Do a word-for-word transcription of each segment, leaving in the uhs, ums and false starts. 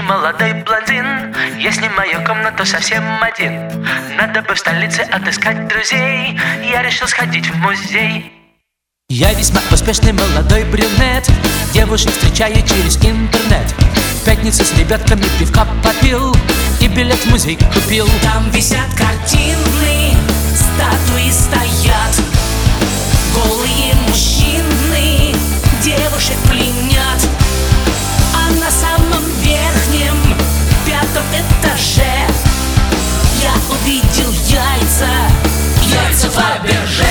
успешный молодой блондин. Я снимаю комнату совсем один. Надо бы в столице отыскать друзей. Я решил сходить в музей. Я весьма успешный молодой брюнет. Девушек встречаю через интернет. В пятницу с ребятками пивка попил и билет в музей купил. Там висят картины, статуи стоят, голые мужчины девушек пленят. А на самом верхнем, пятом этаже я увидел яйца, яйца Фаберже.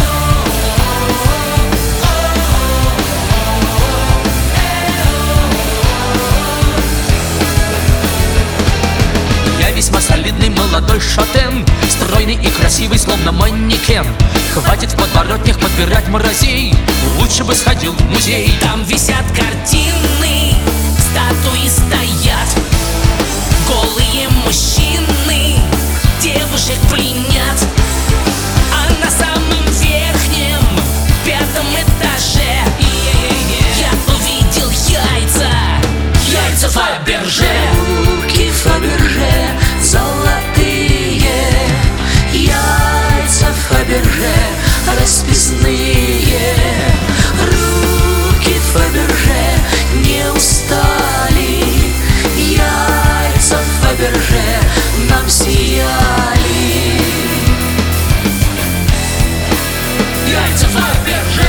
Весьма солидный молодой шатен, стройный и красивый, словно манекен. Хватит в подворотнях подбирать мразей, лучше бы сходил в музей. Там висят картины, статуи стоят, голые мужчины девушек пленят. А на самом верхнем, пятом этаже я увидел яйца, яйца Фаберже. Руки Фаберже золотые, яйца Фаберже расписные. Руки Фаберже не устали, яйца Фаберже нам сияли. Яйца Фаберже.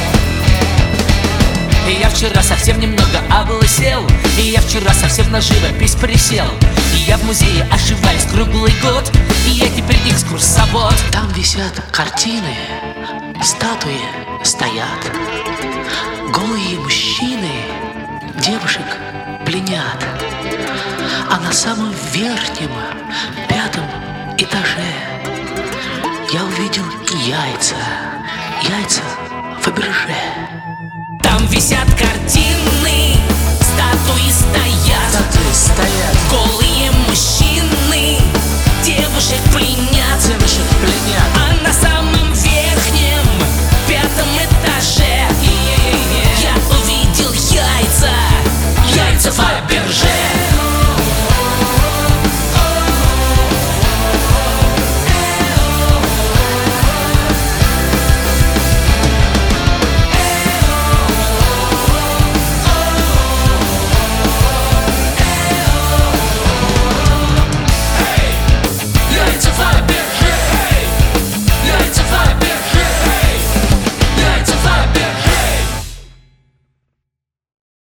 Я вчера совсем немного облысел, и я вчера совсем на живопись присел. И я в музее ошиваюсь круглый год, и я теперь экскурсовод. Там висят картины, статуи стоят, голые мужчины девушек пленят. А на самом верхнем, пятом этаже я увидел яйца, яйца Фаберже.